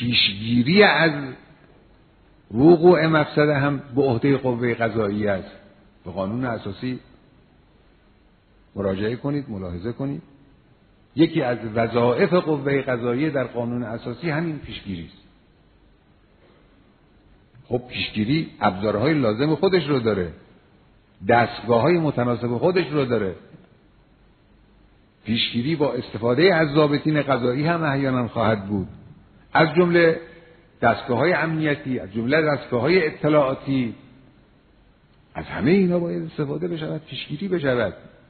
پیشگیری از وقوع مفسده هم به عهده قوه قضاییه است. به قانون اساسی مراجعه کنید، ملاحظه کنید. یکی از وظایف قوه قضاییه در قانون اساسی همین پیشگیری است. خب پیشگیری ابزارهای لازم خودش رو داره، دستگاه‌های متناسب خودش رو داره. پیشگیری با استفاده از ضابطین قضایی هم احیانا خواهد بود، از جمله دستگاه‌های امنیتی، از جمله دستگاه‌های اطلاعاتی. از همه اینا باید استفاده بشود، پیشگیری بشود.